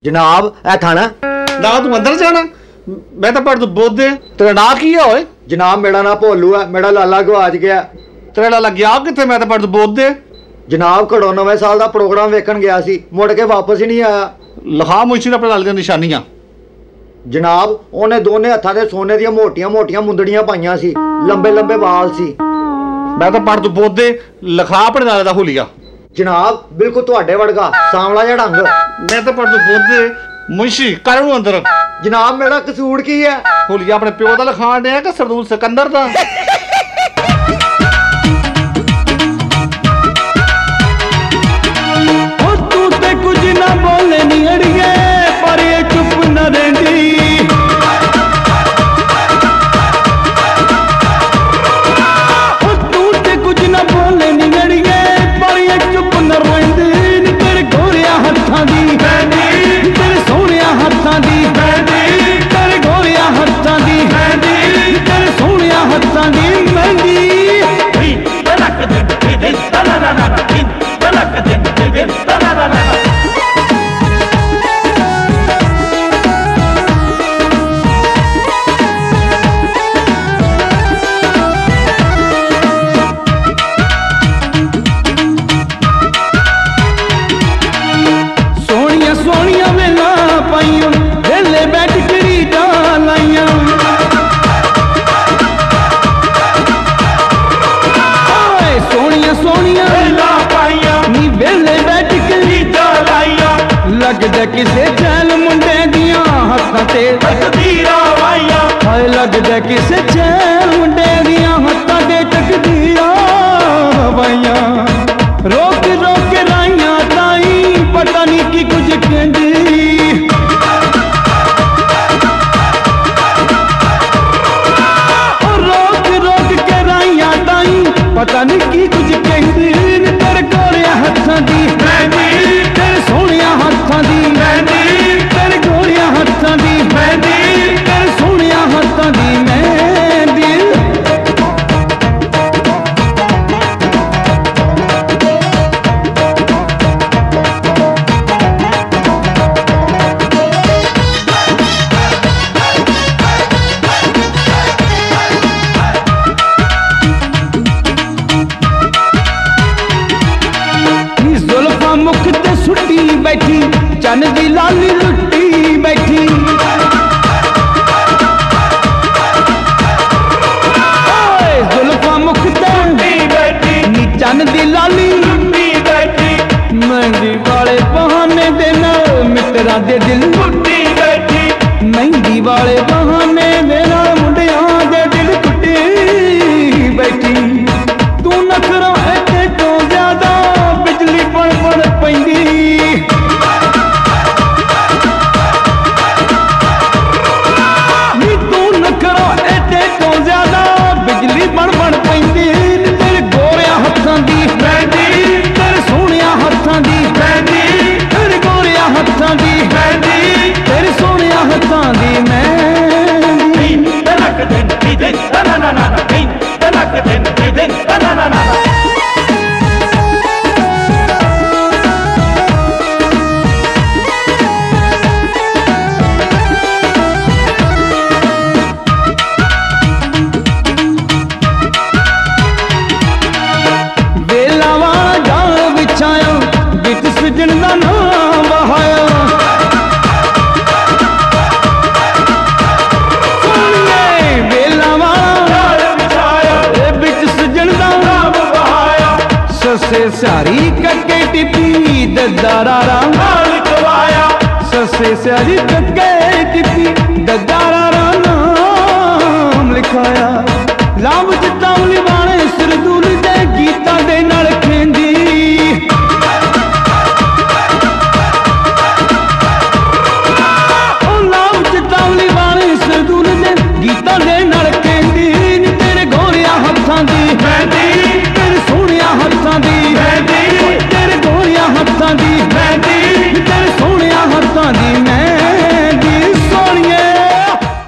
जनाब ए खाना ना तू अंदर जाना मैं तो पढ़ तू बोध तेरा ना की है ओए जनाब मेरा नाम भोलू है मेरा लाला गवाच गया तेरा लाला गया किथे मैं तो पढ़ तू बोध जनाब घड़ो 9वें साल का प्रोग्राम वेखन गया सी मुड़ के वापस ही नहीं आया लिखा मुंशी अपने लाल दी निशानियां जनाब उन्हें दोने हत्थां ते सोने दी मोटियां मोटियां मुंदड़ियां पाइयां सी लंबे लंबे वाल सी मैं तो पढ़ तू बोध लिखा अपने लाल दा हुलिया जनाब बिल्कुल तुहाडे वर्गा सांवला जिहा ढंग मैं तो पढ़ तू बोध मुंशी कर नूं अंदर जनाब मेरा कसूर की है हुलिया अपने प्यो दा लिखाण दे कि सरदूल सिकंदर दा तू ते कुछ ना बोले नी अड़िए पर ये चुप न रहंदी तू ते कुछ ना बोले नी अड़िए पर ये चुप न रहंदी तेरे गोरिया हत्थां दी तेरे सोहणिया हत्थां दी तेरे गोरिया हत्थां दी तेरे सोहणिया हत्थां दी मेहंदी सोनिया वेला पाइया वेले बैठ करी डालाइया सोनिया सोनिया वेला पाइया नी वेले बैठ करी डालाइया लगदा किसे चैल मुंडे दियां हत्थां ते तकदीरां वाइया हाय लगदा किसे चैल मुंडे दियां हत्थां ते तकदीरां वाइया रोक रोक राइयां ताई पता नहीं की कुछ कहंदी रोक रोक के राइयां ताई पता नहीं की कुछ कहंदी तेरे गोरिया हत्थां दी तेरे सोहणिया हत्थां दी तेरे गोरिया हत्थां दी तेरे सोहणिया हत्थां दी मेहंदी मुख ते सुटी बैठी चन दी लाली लुटी बैठी जुल्फा मुख ते बैठी नी चन दी लाली लुटी बैठी मेहंदी वाले बहाने दे नाल मित्रा दे दिल टुटी बैठी मेहंदी वाले बहाने दे नाल मुंडियां दे दिल टुटी बैठी तू नखरा इत्ते तो ज्यादा बिजली पड़ पड़ पैंदी नी तू नखरा इत्ते तो ज्यादा बिजली पड़ पड़ पैंदी तेरे गोरिया हत्थां दी तेरे सोहणिया हत्थां दी तेरे गोरिया हत्थां दी तेरे सोहणिया हत्थां दी मेहंदी तलक दिन ना ना ना तलक दिन ना ना ना सजन दा नाम वहाया सोनिए वेला वाला बिछाया बिच सजन दा नाम वहाया ससे सारी कके टिपी ददारा नाल कवाया ससे सारी कके टिपी ददारा